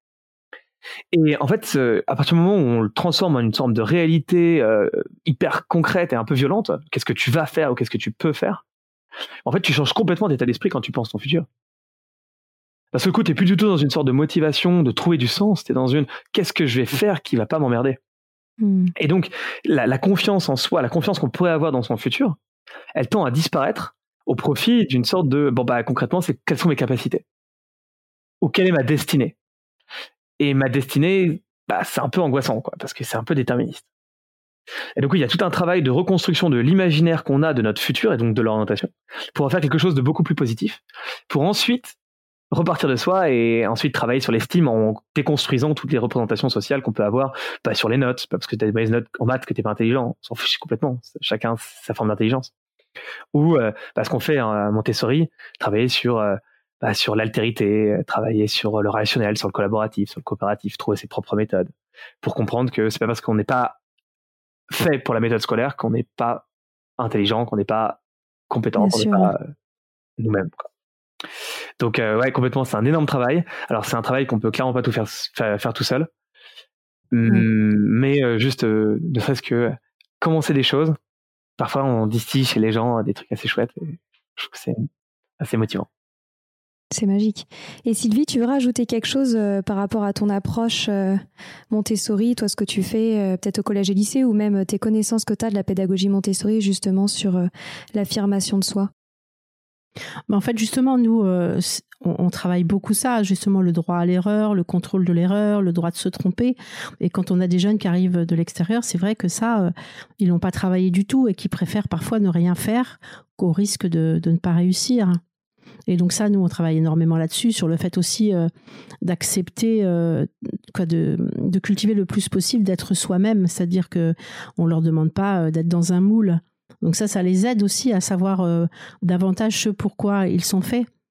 Et en fait, à partir du moment où on le transforme en une sorte de réalité euh, hyper concrète et un peu violente, qu'est-ce que tu vas faire ou qu'est-ce que tu peux faire ? En fait, tu changes complètement d'état d'esprit quand tu penses ton futur. Parce que du coup, tu n'es plus du tout dans une sorte de motivation, de trouver du sens, tu es dans une « qu'est-ce que je vais faire qui ne va pas m'emmerder ?» mmh. Et donc, la, la confiance en soi, la confiance qu'on pourrait avoir dans son futur, elle tend à disparaître au profit d'une sorte de « bon bah concrètement, c'est quelles sont mes capacités ? Ou quelle est ma destinée ?» Et ma destinée, bah, c'est un peu angoissant, quoi, parce que c'est un peu déterministe. Et donc, il y a tout un travail de reconstruction de l'imaginaire qu'on a de notre futur et donc de l'orientation pour en faire quelque chose de beaucoup plus positif, pour ensuite repartir de soi et ensuite travailler sur l'estime en déconstruisant toutes les représentations sociales qu'on peut avoir, pas sur les notes, pas parce que tu as des mauvaises notes en maths que tu n'es pas intelligent, on s'en fiche complètement, chacun sa forme d'intelligence. Ou euh, parce qu'on fait à Montessori, travailler sur... Euh, Bah, sur l'altérité, travailler sur le relationnel, sur le collaboratif, sur le coopératif, trouver ses propres méthodes, pour comprendre que c'est pas parce qu'on n'est pas fait pour la méthode scolaire qu'on n'est pas intelligent, qu'on n'est pas compétent, Bien qu'on n'est pas euh, nous-mêmes, quoi. Donc euh, ouais, complètement, c'est un énorme travail. Alors c'est un travail qu'on peut clairement pas tout faire faire, faire tout seul, mmh. mais euh, juste euh, ne serait-ce que commencer des choses. Parfois on distille chez les gens des trucs assez chouettes. Et je trouve que c'est assez motivant. C'est magique. Et Sylvie, tu veux rajouter quelque chose euh, par rapport à ton approche euh, Montessori, toi, ce que tu fais euh, peut-être au collège et lycée, ou même tes connaissances que tu as de la pédagogie Montessori, justement, sur euh, l'affirmation de soi ? Ben, en fait, justement, nous, euh, on, on travaille beaucoup ça, justement, le droit à l'erreur, le contrôle de l'erreur, le droit de se tromper. Et quand on a des jeunes qui arrivent de l'extérieur, c'est vrai que ça, euh, ils n'ont pas travaillé du tout et qui préfèrent parfois ne rien faire qu'au risque de, de ne pas réussir. Et donc ça, nous, on travaille énormément là-dessus, sur le fait aussi euh, d'accepter, euh, quoi, de, de cultiver le plus possible, d'être soi-même. C'est-à-dire qu'on ne leur demande pas euh, d'être dans un moule. Donc ça, ça les aide aussi à savoir euh, davantage ce pourquoi ils sont faits.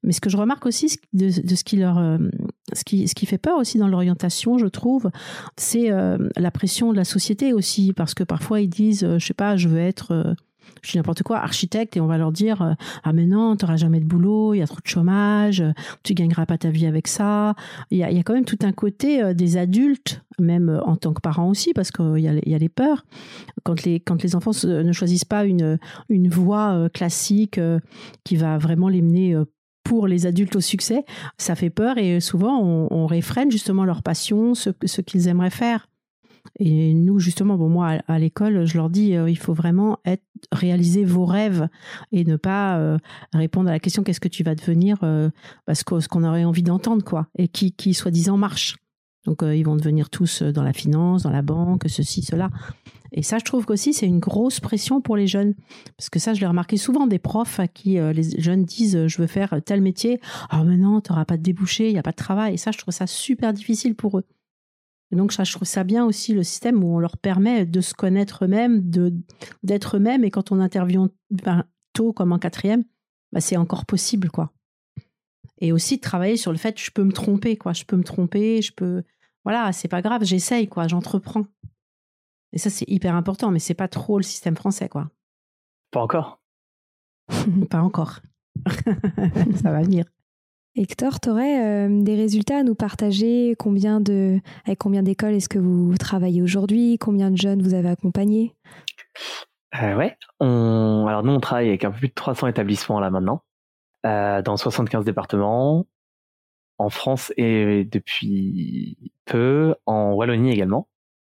Mais ce que je remarque aussi de, de ce qui leur, euh, ce qui, ce qui fait peur aussi dans l'orientation, je trouve, c'est euh, la pression de la société aussi, parce que parfois ils disent, euh, je sais pas, je veux être, euh, je dis n'importe quoi, architecte, et on va leur dire, euh, ah mais non, t'auras jamais de boulot, il y a trop de chômage, tu gagneras pas ta vie avec ça. Il y a, il y a quand même tout un côté euh, des adultes, même euh, en tant que parents aussi, parce qu'il y a, il y a les peurs. Quand les, quand les enfants se, ne choisissent pas une, une voie euh, classique euh, qui va vraiment les mener euh, pour les adultes au succès, ça fait peur et souvent on, on réfrène justement leur passion, ce, ce qu'ils aimeraient faire. Et nous, justement, bon, moi, à, à l'école, je leur dis, euh, il faut vraiment être, réaliser vos rêves et ne pas euh, répondre à la question qu'est-ce que tu vas devenir, euh, parce que ce qu'on aurait envie d'entendre, quoi, et qui, qui soi-disant marche. Donc, euh, ils vont devenir tous dans la finance, dans la banque, ceci, cela. Et ça, je trouve qu'aussi, c'est une grosse pression pour les jeunes. Parce que ça, je l'ai remarqué souvent, des profs à qui euh, les jeunes disent, je veux faire tel métier. Ah, mais non, tu n'auras pas de débouché, il n'y a pas de travail. Et ça, je trouve ça super difficile pour eux. Et donc, ça, je trouve ça bien aussi, le système où on leur permet de se connaître eux-mêmes, de, d'être eux-mêmes. Et quand on intervient ben, tôt, comme en quatrième, ben, c'est encore possible, quoi. Et aussi de travailler sur le fait que je peux me tromper, quoi. Je peux me tromper, je peux... Voilà, c'est pas grave, j'essaye, quoi, j'entreprends. Et ça, c'est hyper important, mais c'est pas trop le système français, quoi. Pas encore. Pas encore. Ça va venir. Hector, tu aurais euh, des résultats à nous partager? Combien de, avec combien d'écoles est-ce que vous travaillez aujourd'hui? Combien de jeunes vous avez accompagnés? euh, Ouais. On... Alors nous, on travaille avec un peu plus de trois cents établissements là maintenant, euh, dans soixante-quinze départements, en France et depuis peu, en Wallonie également.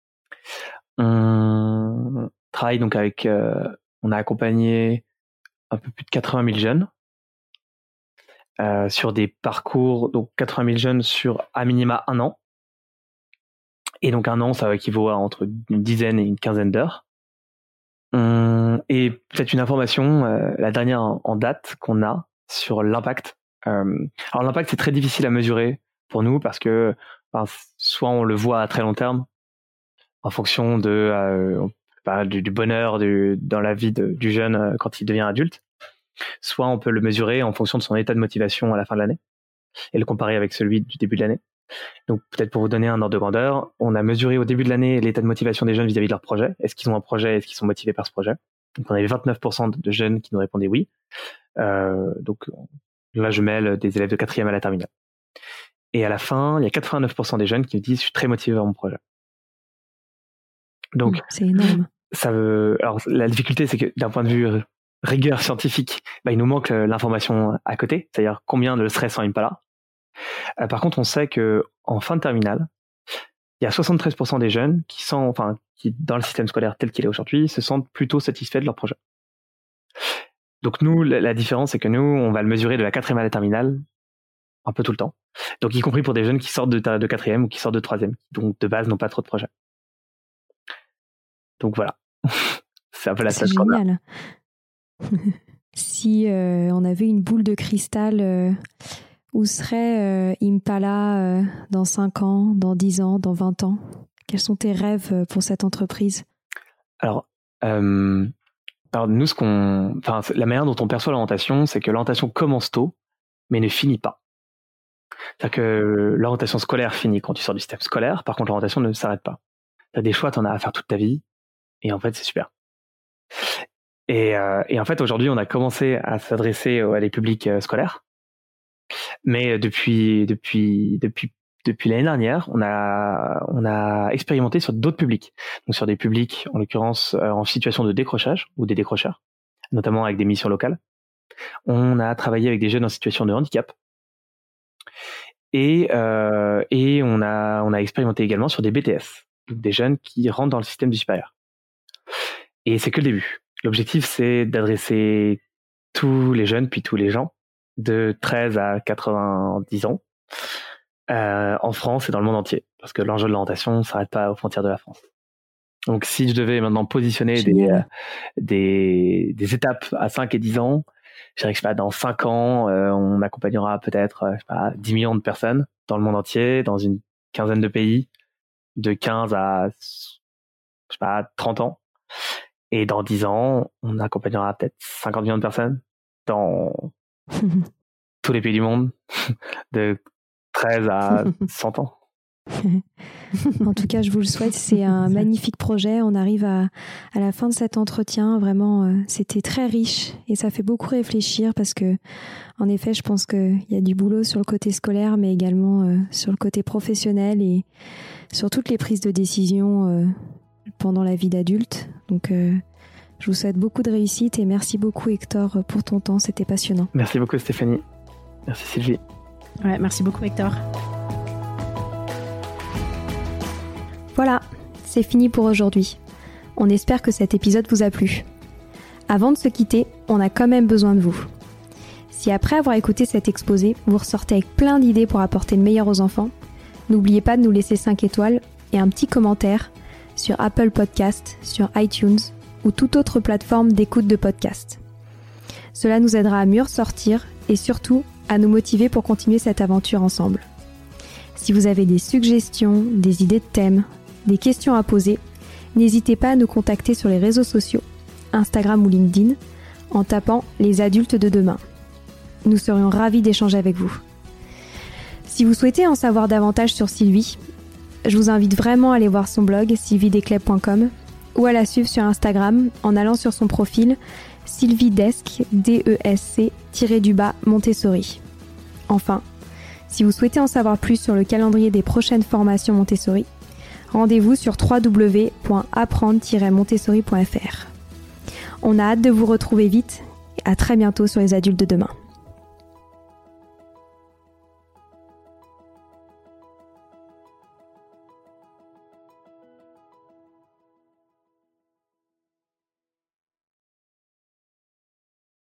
On travaille donc avec... Euh, on a accompagné un peu plus de quatre-vingt mille jeunes euh, sur des parcours, donc quatre-vingt mille jeunes sur à minima un an. Et donc un an, ça équivaut à entre une dizaine et une quinzaine d'heures. Hum, et peut-être une information, euh, la dernière en, en date qu'on a sur l'impact. Euh, alors l'impact, c'est très difficile à mesurer pour nous parce que enfin, soit on le voit à très long terme, en fonction de, euh, bah, du, du bonheur du, dans la vie de, du jeune euh, quand il devient adulte, soit on peut le mesurer en fonction de son état de motivation à la fin de l'année et le comparer avec celui du début de l'année. Donc peut-être pour vous donner un ordre de grandeur, on a mesuré au début de l'année l'état de motivation des jeunes vis-à-vis de leur projet. Est-ce qu'ils ont un projet? Est-ce qu'ils sont motivés par ce projet? Donc on avait vingt-neuf pour cent de jeunes qui nous répondaient oui. Euh, donc là je mêle des élèves de quatrième à la terminale. Et à la fin, il y a quatre-vingt-neuf pour cent des jeunes qui me disent je suis très motivé par mon projet. Donc c'est énorme. Ça veut... Alors la difficulté, c'est que d'un point de vue rigueur scientifique, bah, il nous manque l'information à côté, c'est-à-dire combien de stress en impala. Euh, par contre, on sait que en fin de terminale, il y a soixante-treize pour cent des jeunes qui sont, enfin, qui dans le système scolaire tel qu'il est aujourd'hui, se sentent plutôt satisfaits de leur projet. Donc nous, la, la différence, c'est que nous, on va le mesurer de la quatrième à la terminale, un peu tout le temps. Donc y compris pour des jeunes qui sortent de, de quatrième ou qui sortent de troisième, donc de base n'ont pas trop de projets. Donc voilà, c'est un peu la c'est génial. Si euh, on avait une boule de cristal, euh, où serait euh, Impala euh, dans cinq ans, dans dix ans, dans vingt ans? Quels sont tes rêves pour cette entreprise? Alors, euh, alors nous, ce qu'on, enfin, la manière dont on perçoit l'orientation, c'est que l'orientation commence tôt, mais ne finit pas. C'est-à-dire que l'orientation scolaire finit quand tu sors du système scolaire, par contre l'orientation ne s'arrête pas. Tu as des choix, tu en as à faire toute ta vie, et en fait c'est super. Et, euh, et en fait aujourd'hui on a commencé à s'adresser à des publics euh, scolaires, mais depuis depuis depuis depuis l'année dernière on a on a expérimenté sur d'autres publics, donc sur des publics en l'occurrence euh, en situation de décrochage ou des décrocheurs, notamment avec des missions locales. On a travaillé avec des jeunes en situation de handicap. Et, euh, et on a on a expérimenté également sur des B T S, donc des jeunes qui rentrent dans le système du supérieur. Et c'est que le début. L'objectif, c'est d'adresser tous les jeunes, puis tous les gens, de treize à quatre-vingt-dix ans, euh, en France et dans le monde entier. Parce que l'enjeu de l'orientation ne s'arrête pas aux frontières de la France. Donc si je devais maintenant positionner des, euh, des, des étapes à cinq et dix ans, je dirais que je sais pas, dans cinq ans, euh, on accompagnera peut-être je sais pas, dix millions de personnes dans le monde entier, dans une quinzaine de pays, de quinze à je sais pas, trente ans. Et dans dix ans, on accompagnera peut-être cinquante millions de personnes dans tous les pays du monde, de treize à cent ans. En tout cas, je vous le souhaite. C'est un magnifique projet. On arrive à, à la fin de cet entretien. Vraiment, euh, c'était très riche et ça fait beaucoup réfléchir parce que, en effet, je pense qu'il y a du boulot sur le côté scolaire, mais également euh, sur le côté professionnel et sur toutes les prises de décision euh, pendant la vie d'adulte. Donc, euh, je vous souhaite beaucoup de réussite et merci beaucoup, Hector, pour ton temps. C'était passionnant. Merci beaucoup, Stéphanie. Merci, Sylvie. Ouais, merci beaucoup, Hector. Voilà, c'est fini pour aujourd'hui. On espère que cet épisode vous a plu. Avant de se quitter, on a quand même besoin de vous. Si après avoir écouté cet exposé, vous ressortez avec plein d'idées pour apporter le meilleur aux enfants, n'oubliez pas de nous laisser cinq étoiles et un petit commentaire sur Apple Podcasts, sur iTunes ou toute autre plateforme d'écoute de podcast. Cela nous aidera à mieux ressortir et surtout à nous motiver pour continuer cette aventure ensemble. Si vous avez des suggestions, des idées de thèmes, des questions à poser, n'hésitez pas à nous contacter sur les réseaux sociaux, Instagram ou LinkedIn, en tapant « Les adultes de demain ». Nous serions ravis d'échanger avec vous. Si vous souhaitez en savoir davantage sur Sylvie, je vous invite vraiment à aller voir son blog sylvie desclèves point com ou à la suivre sur Instagram en allant sur son profil sylviedesc, D E S C, tiré du bas, Montessori. Enfin, si vous souhaitez en savoir plus sur le calendrier des prochaines formations Montessori, rendez-vous sur w w w point apprendre tiret montessori point f r. On a hâte de vous retrouver vite et à très bientôt sur les adultes de demain.